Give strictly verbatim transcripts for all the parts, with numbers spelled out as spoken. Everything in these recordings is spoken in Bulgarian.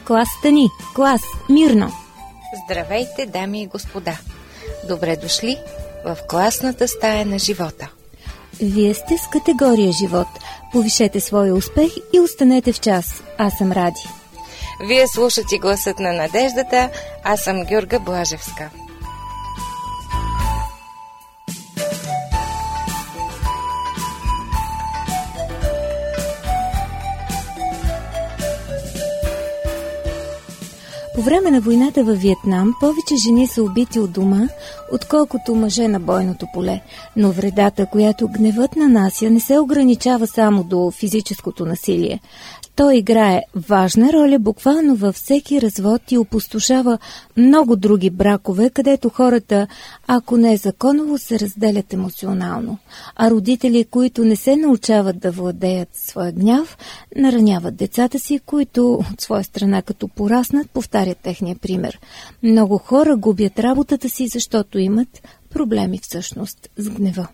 Клас, стани! Клас, мирно! Здравейте, дами и господа! Добре дошли в класната стая на живота. Вие сте с категория живот. Повишете своя успех и останете в час. Аз съм Ради. Вие слушате гласът на надеждата. Аз съм Георга Блажевска. По време на войната във Виетнам повече жени са убити от дома, отколкото мъже на бойното поле. Но вредата, която гневът нанася, не се ограничава само до физическото насилие. Той играе важна роля буквално във всеки развод и опустошава много други бракове, където хората, ако не е законово, се разделят емоционално. А родители, които не се научават да владеят своя гняв, нараняват децата си, които от своя страна като пораснат, повтарят техния пример. Много хора губят работата си, защото имат проблеми всъщност с гнева.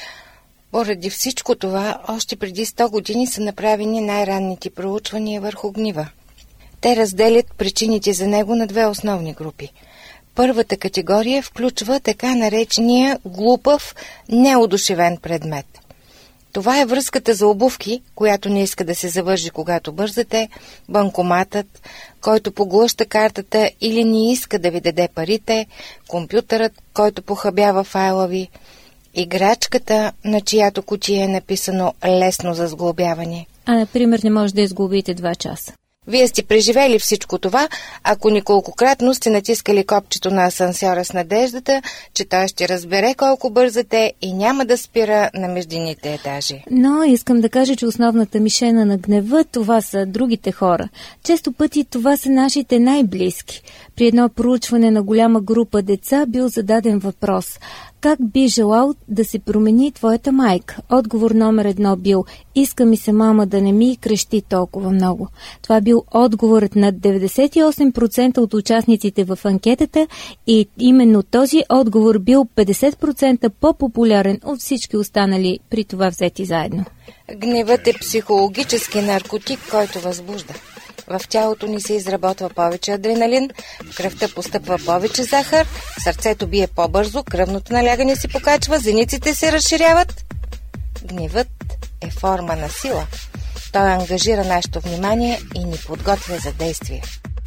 Поради всичко това, още преди сто години са направени най-ранните проучвания върху гнева. Те разделят причините за него на две основни групи. Първата категория включва така наречения глупав, неодушевен предмет. Това е връзката за обувки, която не иска да се завържи, когато бързате, банкоматът, който поглъща картата или не иска да ви даде парите, компютърът, който похабява файла ви, играчката, на чиято кутия е написано лесно за сглобяване. А, например, не може да изглобите два часа. Вие сте преживели всичко това, ако неколкократно сте натискали копчето на асансьора с надеждата, че той ще разбере колко бързате и няма да спира на междинните етажи. Но искам да кажа, че основната мишена на гнева, това са другите хора. Често пъти това са нашите най-близки. При едно проучване на голяма група деца бил зададен въпрос: как би желал да се промени твоята майка? Отговор номер едно бил: иска ми се мама да не ми крещи толкова много. Това бил отговорът на деветдесет и осем процента от участниците в анкетата и именно този отговор бил петдесет процента по-популярен от всички останали при това взети заедно. Гневът е психологически наркотик, който възбужда. В тялото ни се изработва повече адреналин, в кръвта постъпва повече захар, сърцето бие по-бързо, кръвното налягане се покачва, зениците се разширяват. Гневът е форма на сила. Той ангажира нашето внимание и ни подготвя за действие.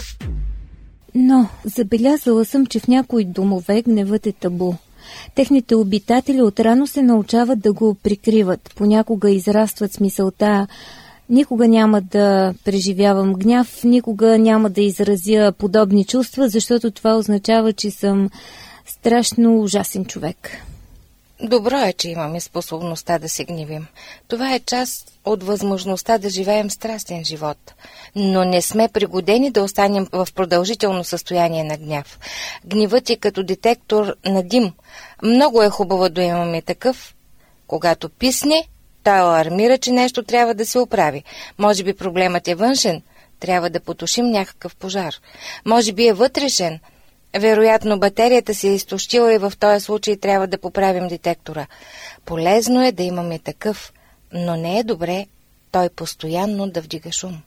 Но забелязала съм, че в някои домове гневът е табу. Техните обитатели отрано се научават да го прикриват. Понякога израстват с мисълта: никога няма да преживявам гняв, никога няма да изразя подобни чувства, защото това означава, че съм страшно ужасен човек. Добро е, че имаме способността да се гневим. Това е част от възможността да живеем страстен живот. Но не сме пригодени да останем в продължително състояние на гняв. Гневът е като детектор на дим. Много е хубаво да имаме такъв. Когато писне, той алармира, че нещо трябва да се оправи. Може би проблемът е външен, трябва да потушим някакъв пожар. Може би е вътрешен. Вероятно батерията се е изтощила и в този случай трябва да поправим детектора. Полезно е да имаме такъв, но не е добре той постоянно да вдига шум.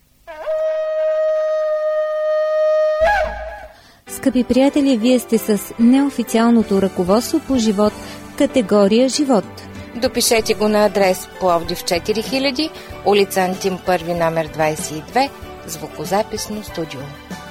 Скъпи приятели, вие сте с неофициалното ръководство по живот, категория живот. Допишете го на адрес Пловдив четири хиляди, улица Антим първи, номер двадесет и две, звукозаписно студио.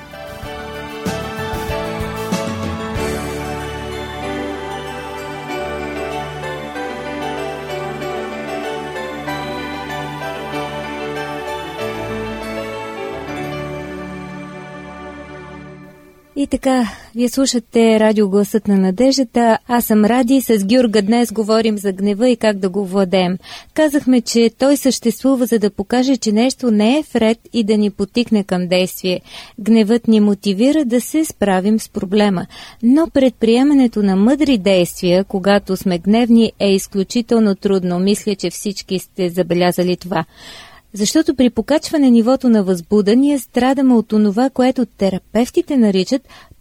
И така, вие слушате радио Гласът на надеждата. Аз съм Ради, с Георга днес говорим за гнева и как да го владеем. Казахме, че той съществува, за да покаже, че нещо не е вред и да ни потикне към действие. Гневът ни мотивира да се справим с проблема. Но предприемането на мъдри действия, когато сме гневни, е изключително трудно. Мисля, че всички сте забелязали това. Защото при покачване нивото на възбуда ние страдаме от онова, което терапевтите наричат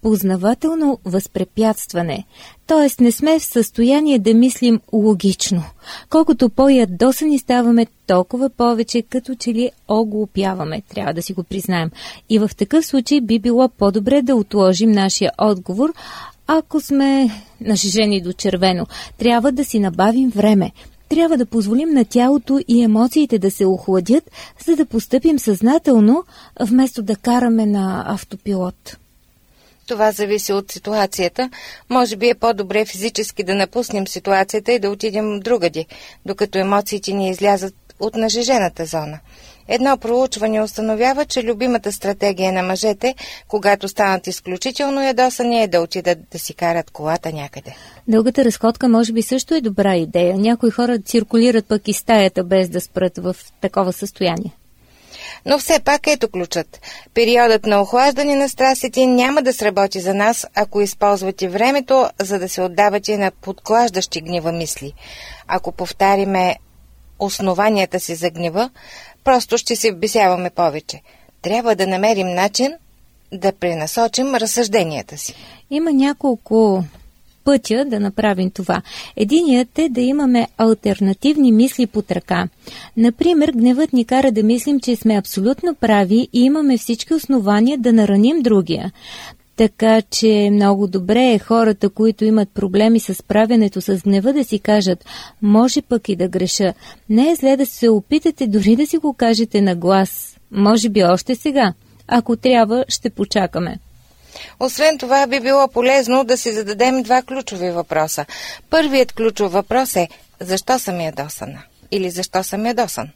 познавателно възпрепятстване, т.е. не сме в състояние да мислим логично. Колкото по-ядосани ставаме, толкова повече като че ли оглупяваме, трябва да си го признаем. И в такъв случай би било по-добре да отложим нашия отговор, ако сме нажежени до червено. Трябва да си набавим време. Трябва да позволим на тялото и емоциите да се охладят, за да постъпим съзнателно, вместо да караме на автопилот. Това зависи от ситуацията. Може би е по-добре физически да напуснем ситуацията и да отидем другаде, докато емоциите ни излязат от нажежената зона. Едно проучване установява, че любимата стратегия на мъжете, когато станат изключително ядосани, е да отидат да си карат колата някъде. Дългата разходка може би също е добра идея. Някои хора циркулират пък и стаята без да спрат в такова състояние. Но все пак ето ключът. Периодът на охлаждане на страстите няма да сработи за нас, ако използвате времето, за да се отдавате на подклаждащи гнева мисли. Ако повтариме основанията си за гнева, просто ще се вбесяваме повече. Трябва да намерим начин да пренасочим разсъжденията си. Има няколко пътя да направим това. Единият е да имаме алтернативни мисли под ръка. Например, гневът ни кара да мислим, че сме абсолютно прави и имаме всички основания да нараним другия. Така че много добре е хората, които имат проблеми с справянето с гнева, да си кажат: може пък и да греша. Не е зле да се опитате дори да си го кажете на глас. Може би още сега. Ако трябва, ще почакаме. Освен това, би било полезно да си зададем два ключови въпроса. Първият ключов въпрос е: защо съм ядосана? Или защо съм ядосан?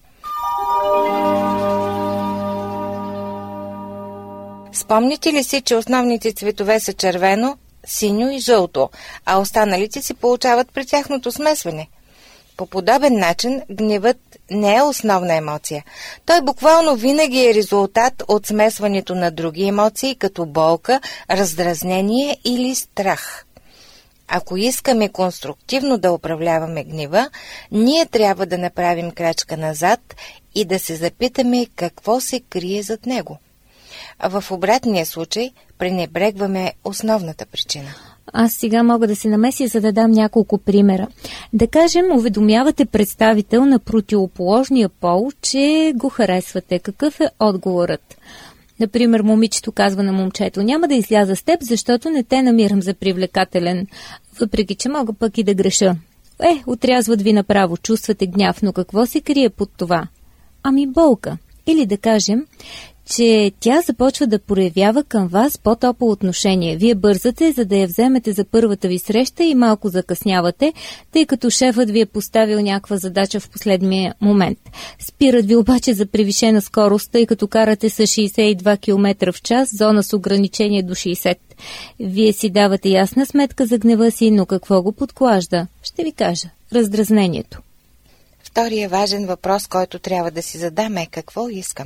Спомните ли си, че основните цветове са червено, синьо и жълто, а останалите се получават при тяхното смесване? По подобен начин гневът не е основна емоция. Той буквално винаги е резултат от смесването на други емоции, като болка, раздразнение или страх. Ако искаме конструктивно да управляваме гнева, ние трябва да направим крачка назад и да се запитаме какво се крие зад него. А в обратния случай пренебрегваме основната причина. Аз сега мога да се намеся, за да дам няколко примера. Да кажем, уведомявате представител на противоположния пол, че го харесвате. Какъв е отговорът? Например, момичето казва на момчето: няма да изляза с теб, защото не те намирам за привлекателен, въпреки че мога пък и да греша. Е, отрязват ви направо, чувствате гняв, но какво се крие под това? Ами болка. Или да кажем, че тя започва да проявява към вас по-топло отношение. Вие бързате, за да я вземете за първата ви среща и малко закъснявате, тъй като шефът ви е поставил някаква задача в последния момент. Спират ви обаче за превишена скорост, тъй като карате с шейсет и два километра в час, зона с ограничение до шейсет. Вие си давате ясна сметка за гнева си, но какво го подклажда? Ще ви кажа. Раздразнението. Втория важен въпрос, който трябва да си задам, е: какво искам?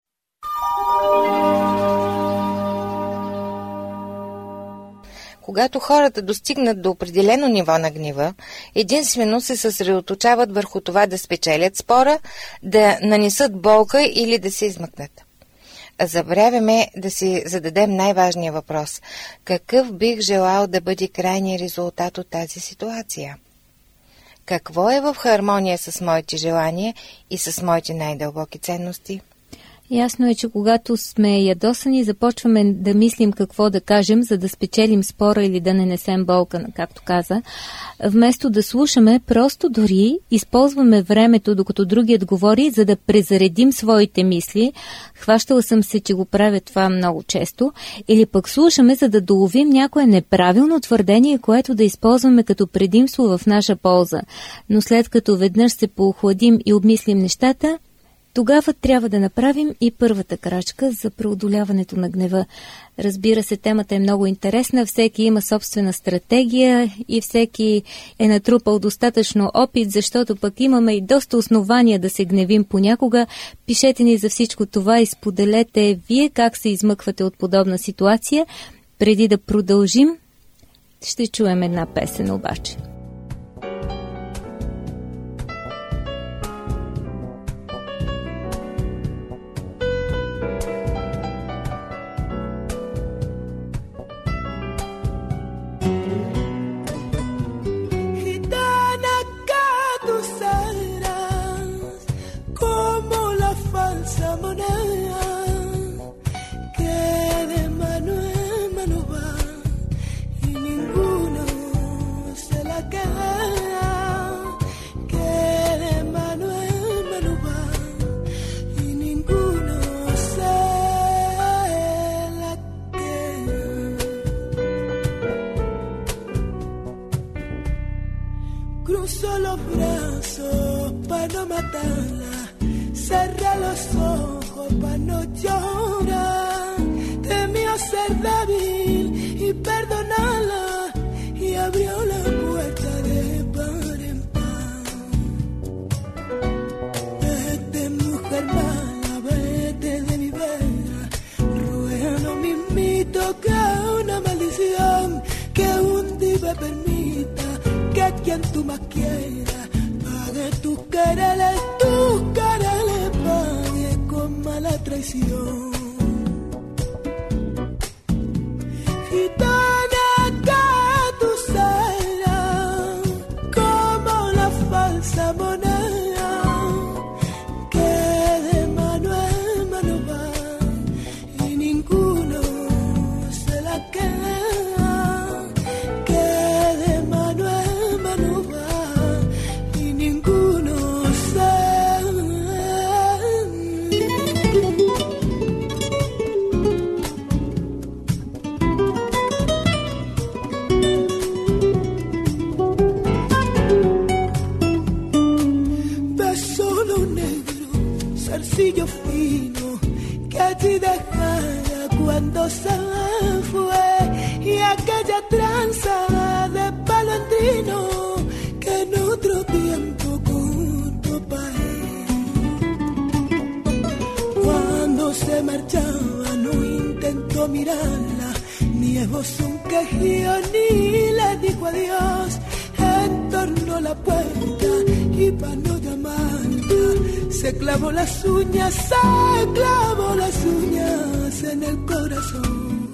Когато хората достигнат до определено ниво на гнева, единствено се съсредоточават върху това да спечелят спора, да нанесат болка или да се измъкнат. Забравяме да си зададем най-важния въпрос: какъв бих желал да бъде крайният резултат от тази ситуация? Какво е в хармония с моите желания и с моите най-дълбоки ценности? Ясно е, че когато сме ядосани, започваме да мислим какво да кажем, за да спечелим спора или да не несем болка, както каза. Вместо да слушаме, просто дори използваме времето, докато другият говори, за да презаредим своите мисли. Хващала съм се, че го правя това много често. Или пък слушаме, за да доловим някое неправилно твърдение, което да използваме като предимство в наша полза. Но след като веднъж се поохладим и обмислим нещата, тогава трябва да направим и първата крачка за преодоляването на гнева. Разбира се, темата е много интересна, всеки има собствена стратегия и всеки е натрупал достатъчно опит, защото пък имаме и доста основания да се гневим понякога. Пишете ни за всичко това и споделете вие как се измъквате от подобна ситуация. Преди да продължим, ще чуем една песен обаче. pa' no llorar. Temió ser débil y perdonarla, y abrió la puerta de par en par. Vete, mujer mala, vete de mi vera, ruega lo mismito que una maldición, que un día permita que quien tú más quieras pague tus quereres, tus quereres pague con mala traición. Gitana, que tú serás como la falsa moneda, que de mano en mano va y ninguno se la queda, que de mano en mano va y ninguno se zarcillo fino que allí dejara cuando se fue, y aquella tranza de palondrino que en otro tiempo cortó pa' él. Cuando se marchaba no intentó mirarla, ni esbozó un quejío ni le dijo adiós. En torno a la puerta y pa' no llamarla se clavó las uñas, se clavó las uñas en el corazón.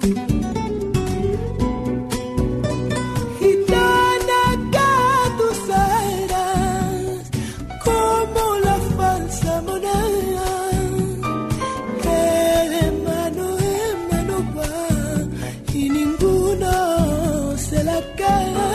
Gitana, que tú serás como la falsa moneda, que de mano en mano va y ninguno se la queda.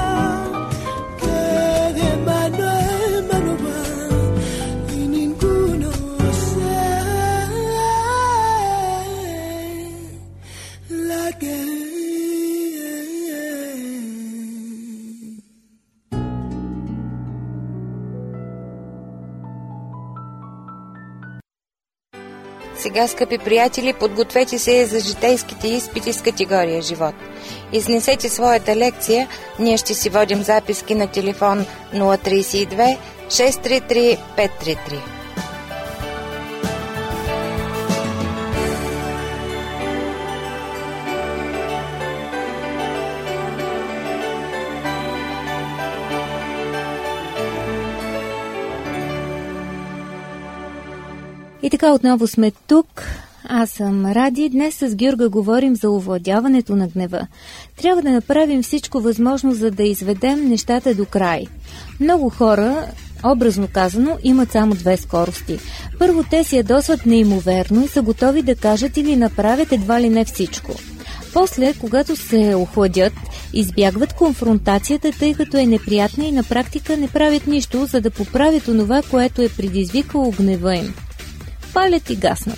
Сега, скъпи приятели, подгответе се за житейските изпити с категория живот. Изнесете своята лекция, ние ще си водим записки на телефон нула три две шест три три пет три три. И така отново сме тук. Аз съм Ради. Днес с Георга говорим за овладяването на гнева. Трябва да направим всичко възможно, за да изведем нещата до край. Много хора, образно казано, имат само две скорости. Първо, те си ядосват неимоверно и са готови да кажат или направят едва ли не всичко. После, когато се охладят, избягват конфронтацията, тъй като е неприятна и на практика не правят нищо, за да поправят онова, което е предизвикало гнева им. Палят и гаснат.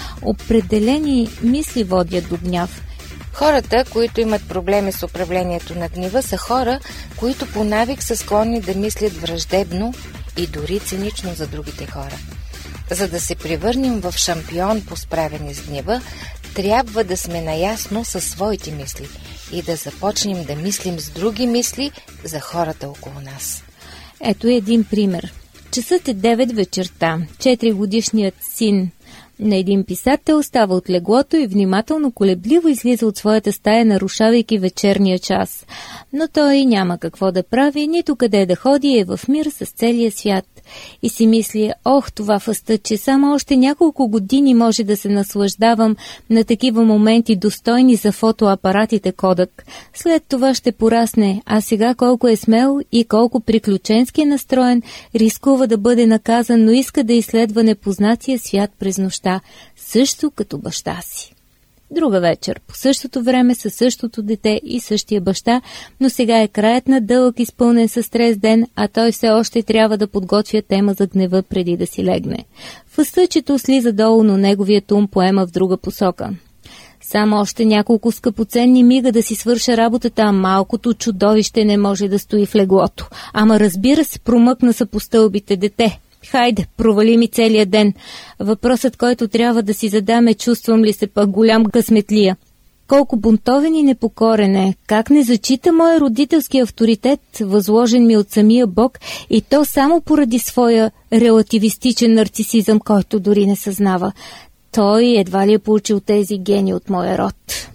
Определени мисли водят до гняв. Хората, които имат проблеми с управлението на гнева, са хора, които по навик са склонни да мислят враждебно и дори цинично за другите хора. За да се превърнем в шампион по справяне с гнева, трябва да сме наясно със своите мисли и да започнем да мислим с други мисли за хората около нас. Ето един пример. Часът е девет вечерта. Четиригодишният син на един писател става от леглото и внимателно колебливо излиза от своята стая, нарушавайки вечерния час. Но той няма какво да прави, нито къде да ходи, е в мир с целия свят. И си мисли, ох, това фъста, че само още няколко години може да се наслаждавам на такива моменти, достойни за фотоапаратите Кодак. След това ще порасне, а сега колко е смел и колко приключенски настроен, рискува да бъде наказан, но иска да изследва непознатия свят през нощта, също като баща си. Друга вечер, по същото време, със същото дете и същия баща, но сега е краят на дълъг, изпълнен със стрес ден, а той все още трябва да подготвя тема за гнева преди да си легне. Фъстъчето слиза долу, но неговият ум поема в друга посока. Само още няколко скъпоценни мига да си свърша работата, а малкото чудовище не може да стои в леглото. Ама разбира се, промъкна са по стълбите, дете. Хайде, провали ми целия ден. Въпросът, който трябва да си задаме, чувствам ли се пък голям късметлия. Колко бунтовен и непокорен е, как не зачита моя родителски авторитет, възложен ми от самия Бог, и то само поради своя релативистичен нарцисизъм, който дори не съзнава. Той едва ли е получил тези гени от моя род.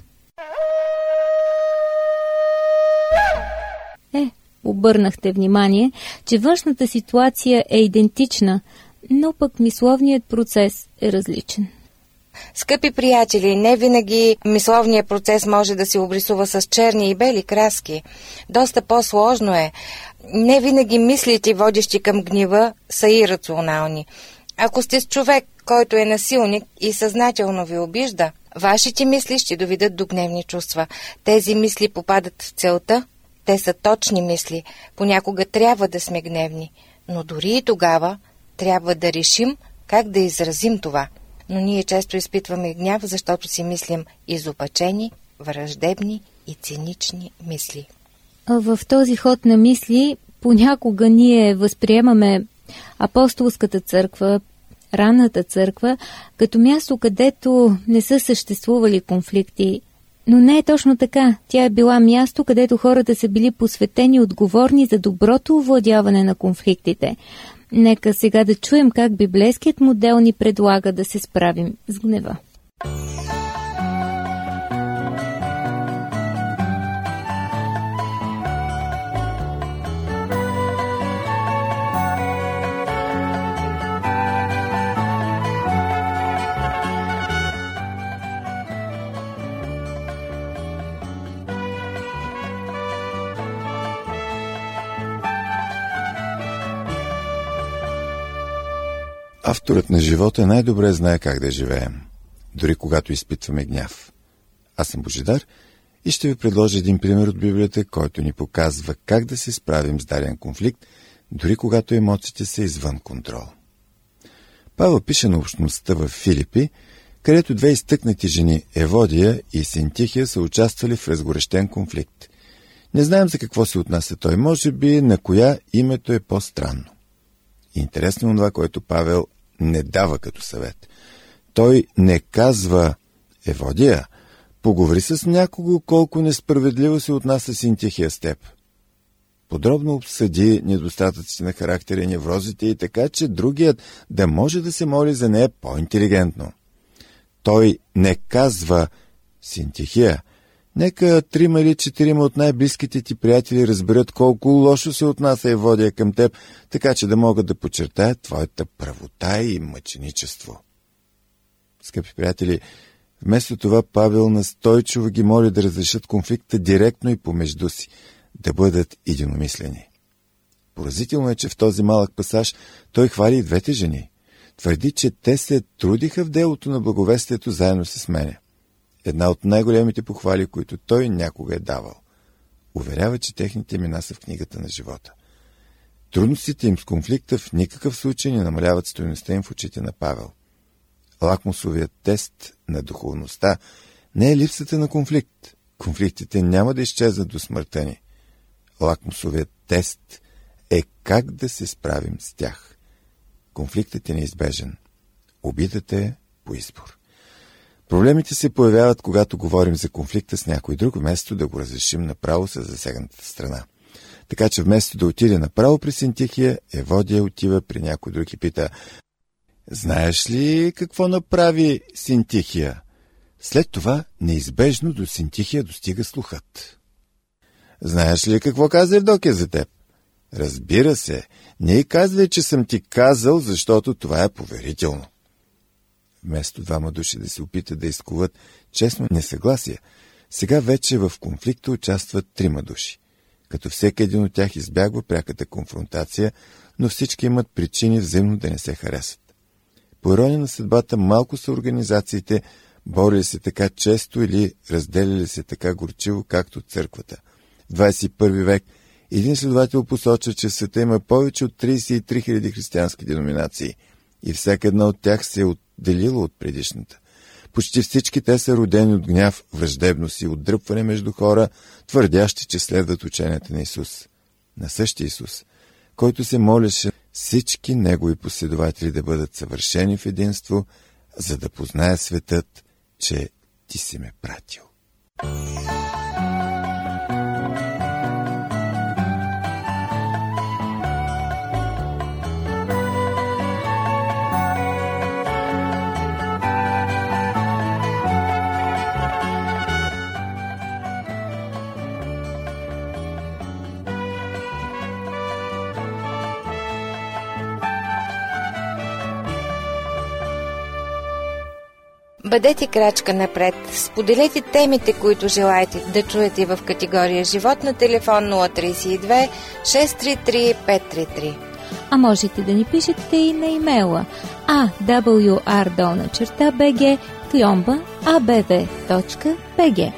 Е, обърнахте внимание, че външната ситуация е идентична, но пък мисловният процес е различен. Скъпи приятели, не винаги мисловният процес може да се обрисува с черни и бели краски. Доста по-сложно е. Не винаги мислите, водещи към гнева, са ирационални. Ако сте с човек, който е насилник и съзнателно ви обижда, вашите мисли ще доведат до гневни чувства. Тези мисли попадат в целта, те са точни мисли. Понякога трябва да сме гневни, но дори и тогава трябва да решим как да изразим това. Но ние често изпитваме гняв, защото си мислим изопачени, враждебни и цинични мисли. В този ход на мисли понякога ние възприемаме апостолската църква, ранната църква, като място, където не са съществували конфликти. Но не е точно така. Тя е била място, където хората са били посветени и отговорни за доброто овладяване на конфликтите. Нека сега да чуем как библейският модел ни предлага да се справим с гнева. Авторът на живота най-добре знае как да живеем, дори когато изпитваме гняв. Аз съм Божидар и ще ви предложа един пример от Библията, който ни показва как да се справим с даден конфликт, дори когато емоциите са извън контрол. Павел пише на общността в Филипи, където две изтъкнати жени, Еводия и Синтихия, са участвали в разгорещен конфликт. Не знаем за какво се отнася той, може би на коя името е по-странно. Интересно е това, което Павел не дава като съвет. Той не казва: Еводия, поговори с някого колко несправедливо се отнася Синтихия с теб. Подробно обсъди недостатъците на характера и неврозите и така, че другият да може да се моли за нея по-интелигентно. Той не казва: Синтихия, нека трима или четирима от най-близките ти приятели разберат колко лошо се отнася Еводия към теб, така че да могат да подчертаят твоята правота и мъченичество. Скъпи приятели, вместо това Павел настойчиво ги моли да разрешат конфликта директно и помежду си, да бъдат единомислени. Поразително е, че в този малък пасаж той хвали и двете жени. Твърди, че те се трудиха в делото на благовестието заедно с мене. Една от най-големите похвали, които той някога е давал. Уверява, че техните имена са в книгата на живота. Трудностите им с конфликта в никакъв случай не намаляват стойността им в очите на Павел. Лакмусовият тест на духовността не е липсата на конфликт. Конфликтите няма да изчезнат до смъртта ни. Лакмусовият тест е как да се справим с тях. Конфликтът е неизбежен. Обидата е по избор. Проблемите се появяват, когато говорим за конфликта с някой друг, вместо да го разрешим направо с засегната страна. Така че вместо да отиде направо при Синтихия, Еводия отива при някой друг и пита: знаеш ли какво направи Синтихия? След това неизбежно до Синтихия достига слухът. Знаеш ли какво каза Евдокия за теб? Разбира се, не й казвай, че съм ти казал, защото това е поверително. Вместо двама души да се опитат да изкуват честно несъгласие, сега вече в конфликта участват трима души, като всеки един от тях избягва пряката конфронтация, но всички имат причини взаимно да не се харесат. По ирония на съдбата, малко са организациите, борили се така често или разделили се така горчиво, както църквата. В двадесет и първи век един следовател посочва, че в света има повече от тридесет и три хиляди християнски деноминации и всяка една от тях се е отделила от предишната. Почти всички те са родени от гняв, враждебност и отдръпване между хора, твърдящи, че следват ученията на Исус. На същия Исус, който се молеше всички негови последователи да бъдат съвършени в единство, за да познае светът, че ти си ме пратил. Бъдете крачка напред. Споделете темите, които желаете да чуете в категория живот на телефон нула три две шест три три пет три три. А можете да ни пишете и на имейла а дабъл ю ар долна черта би джи кльомба а б в точка би джи.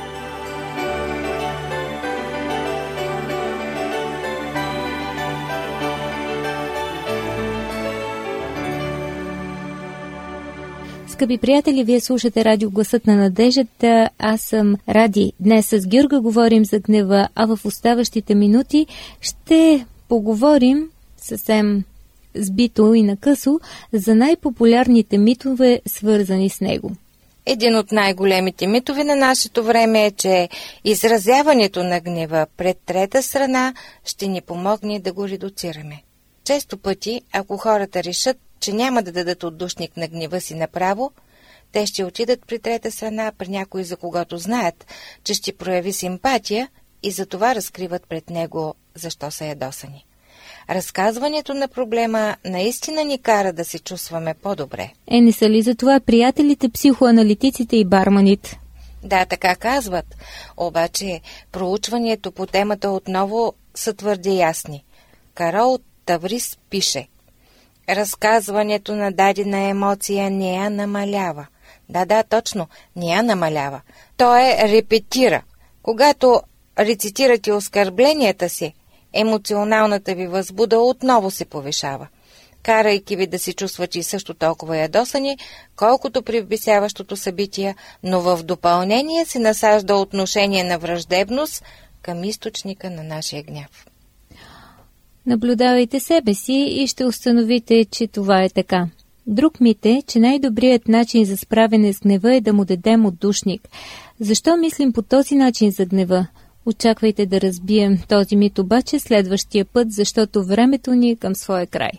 Скъпи приятели, вие слушате радио Гласът на надеждата. Аз съм Ради. Днес с Георга говорим за гнева, а в оставащите минути ще поговорим съвсем сбито и накъсо за най-популярните митове, свързани с него. Един от най-големите митове на нашето време е, че изразяването на гнева пред трета страна ще ни помогне да го редуцираме. Често пъти, ако хората решат, че няма да дадат отдушник на гнева си направо, те ще отидат при трета страна, при някой, за когото знаят, че ще прояви симпатия и затова разкриват пред него защо са ядосани. Разказването на проблема наистина ни кара да се чувстваме по-добре. Е, не са ли за това приятелите, психоаналитиците и барманите? Да, така казват. Обаче проучването по темата отново са твърде ясни. Карол Таврис пише: разказването на дадена емоция не я намалява. Да, да, точно, не я намалява. То е репетира. Когато рецитирате оскърбленията си, емоционалната ви възбуда отново се повишава, карайки ви да се чувствате и също толкова ядосани, колкото при вбесяващото събитие, но в допълнение се насажда отношение на враждебност към източника на нашия гняв. Наблюдавайте себе си и ще установите, че това е така. Друг мит е, че най-добрият начин за справяне с гнева е да му дадем отдушник. Защо мислим по този начин за гнева? Очаквайте да разбием този мит обаче следващия път, защото времето ни е към своя край.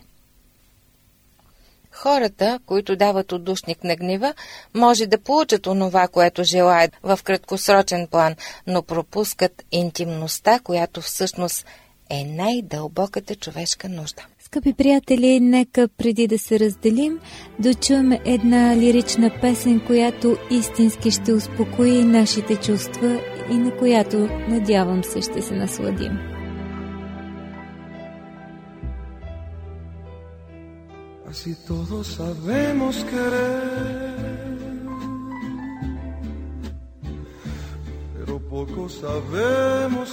Хората, които дават отдушник на гнева, може да получат онова, което желаят в краткосрочен план, но пропускат интимността, която всъщност е най-дълбоката човешка нужда. Скъпи приятели, нека преди да се разделим, да чуем една лирична песен, която истински ще успокои нашите чувства и на която, надявам се, ще се насладим. Así todos sabemos querer, pero poco sabemos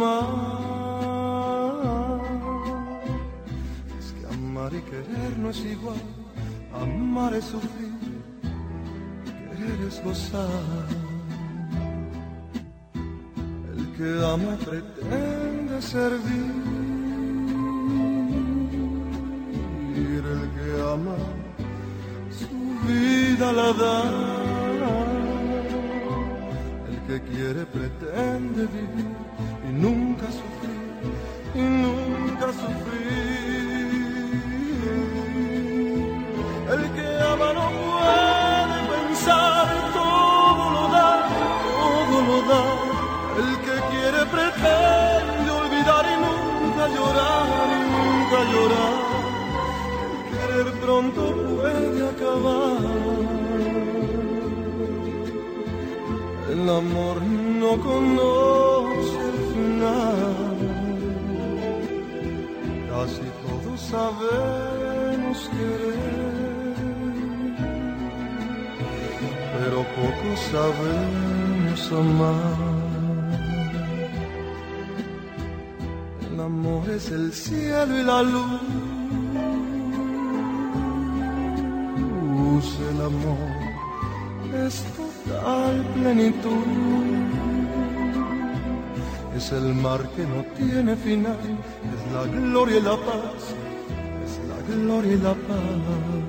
amar. Es que amar y querer no es igual, amar es sufrir, querer es gozar. El que ama pretende servir, el que ama su vida la da, el que quiere pretende vivir y nunca sufrir, y nunca sufrir. El que ama no puede pensar, todo lo da, todo lo da. El que quiere pretende olvidar y nunca llorar, y nunca llorar. Pronto puede acabar. El amor no conoce el final. Casi todos sabemos querer, pero pocos sabemos amar. El amor es el cielo y la luz. El amor es total plenitud, es el mar que no tiene final, es la gloria y la paz gloria y la paz.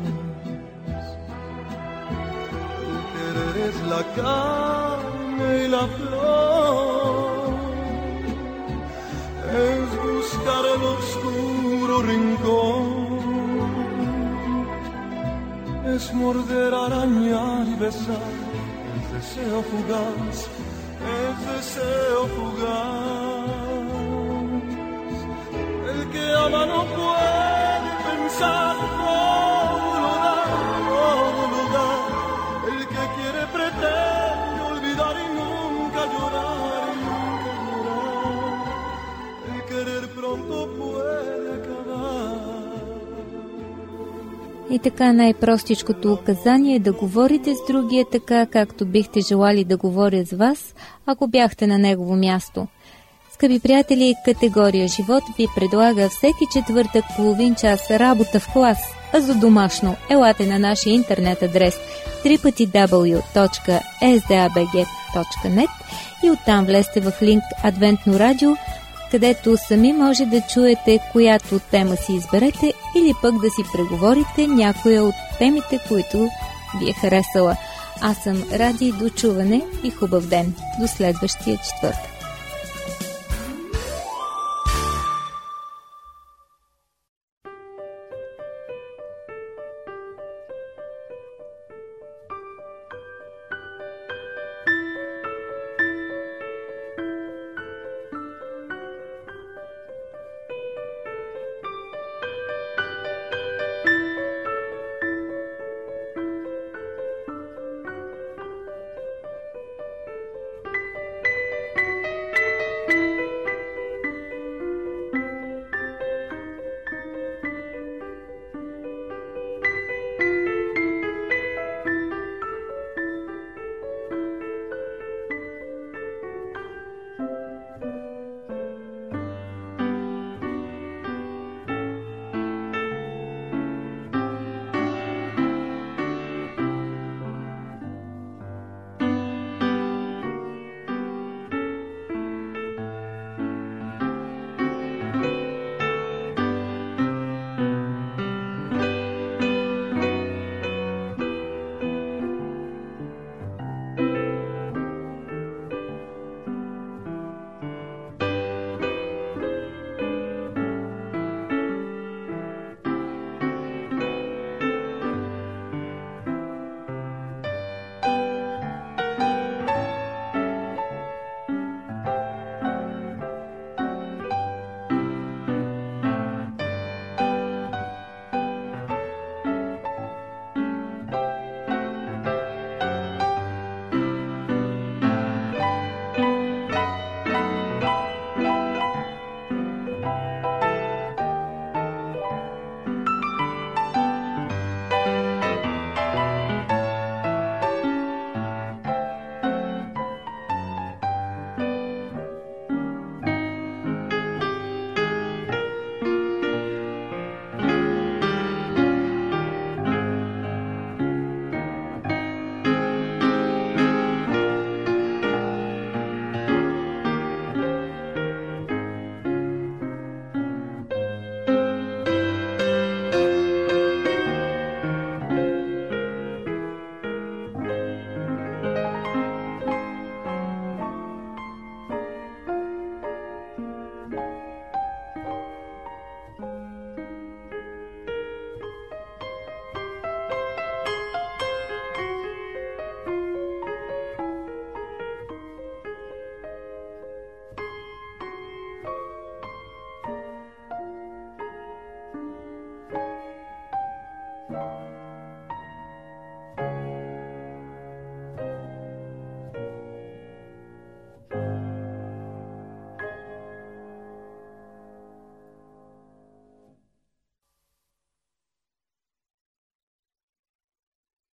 Tu querer es la carne y la flor, es buscar el oscuro rincón, es morder, arañar y besar, el deseo fugaz, el deseo fugaz. El que ama no puede pensar cómo lo da, cómo lo da. El que quiere pretende olvidar y nunca llorar, y nunca llorar. El querer pronto puede acabar. И така най-простичкото указание е да говорите с другия така, както бихте желали да говоря с вас, ако бяхте на негово място. Скъпи приятели, категория живот ви предлага всеки четвъртък половин час работа в клас, а за домашно елате на нашия интернет адрес дабъл ю дабъл ю дабъл ю точка ес ди ей би джи точка нет и оттам влезте в линк Адвентно радио, където сами може да чуете която тема си изберете или пък да си преговорите някоя от темите, които ви е харесала. Аз съм Ради, до чуване и хубав ден. До следващия четвъртък.